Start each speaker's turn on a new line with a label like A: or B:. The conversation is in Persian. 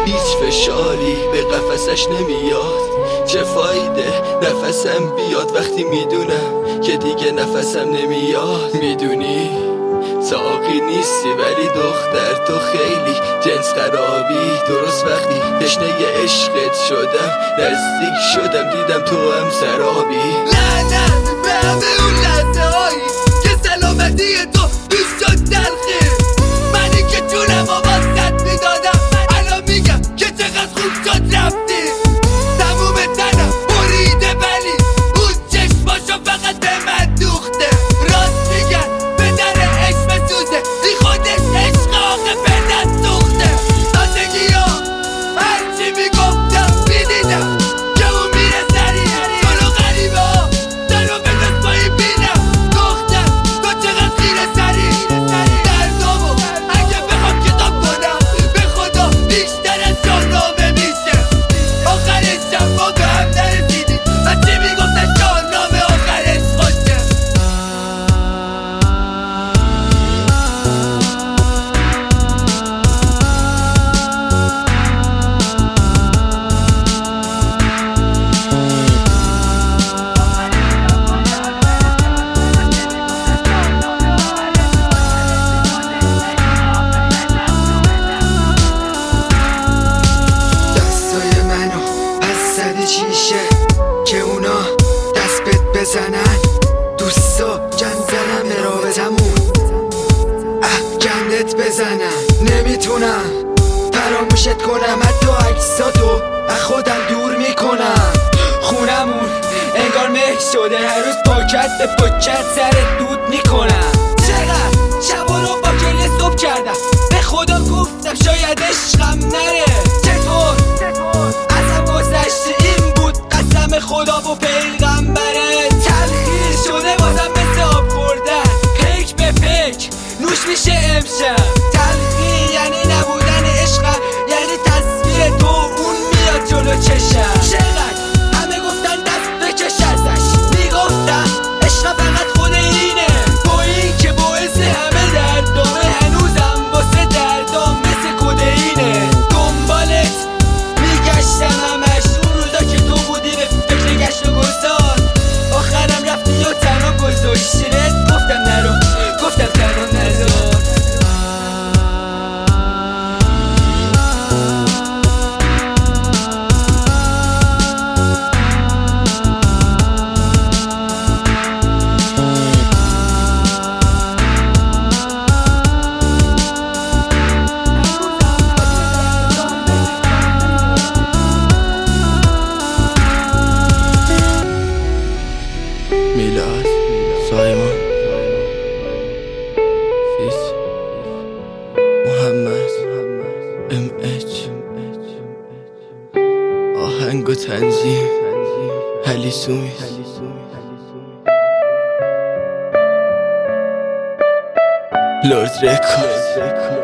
A: هیچ فشاری به قفسش نمیاد. چه فایده نفسم بیاد وقتی میدونم که دیگه نفسم نمیاد. میدونی ساقی نیستی ولی دختر تو خیلی جنس خرابی. درست وقتی تشنه عشقت شدم نزدیک شدم دیدم تو هم سرابی. لعنت به همه اون لحظه هایی که سلامتی تو دوست شد تلخی. منی که جونم و واسط میدادم الان میگم که چقدر خوب شد رفتی. تموم تنم بریده ولی اون چشماشو فقط به من دوخته. راست میگن به در عشق بسوزه این خودش عشق آقه به دست دوخته. تازگی ها هرچی میگفتم میدیدم که اون میره سریع جلو غریبه ها سرو به دست پایی بینم. دختر تو چقدر خیره سریع دردامو اگه بخوام کتاب کنم به خدا بیشتر از شاهنامه میشه. آخرش شب ما به هم نرسیدیم و چی میگفتن شاهنامه آخرش خوشه. دستای منو پس زدی چیشه که اونا دست بهت بزنن. دوستا جن زنم به رابطمون گندت بزنن. نمیتونم فراموشت کنم حتی عکساتو از خودم دور میکنم. خونمون انگار مهر شده هر روز پاکت به پاکت سرت دود میکنم. چقدر شبا رو با گریه صبح کردم به خدا گفتم شاید عشقم نره. چطور ازم گذشته این بود قسم خدا و پیغمبره. تلخی شده بازم مثل آب خوردن پیک به پیک نوش میشه امشب. تلخی یعنی نبودن عشقم یعنی تصویر تو اون میاد جلو چشم. چقدر همه گفتن دست بکش ازش میگفتم عشق فقط خود اینه. با این که باعث همه دردامه هنوزم واسه دردام مثل کدینه. دنبالت میگشتم همش اون روزا که تو بودی به فکر گشت و گذار. آخرم رفتی و تنها گذاشتی بهت گفتم نرو گفتم تنها نذار. میلاد سایمون فیس محمد MH آهنگ و تنظیم علی سومیز لورد رکورد.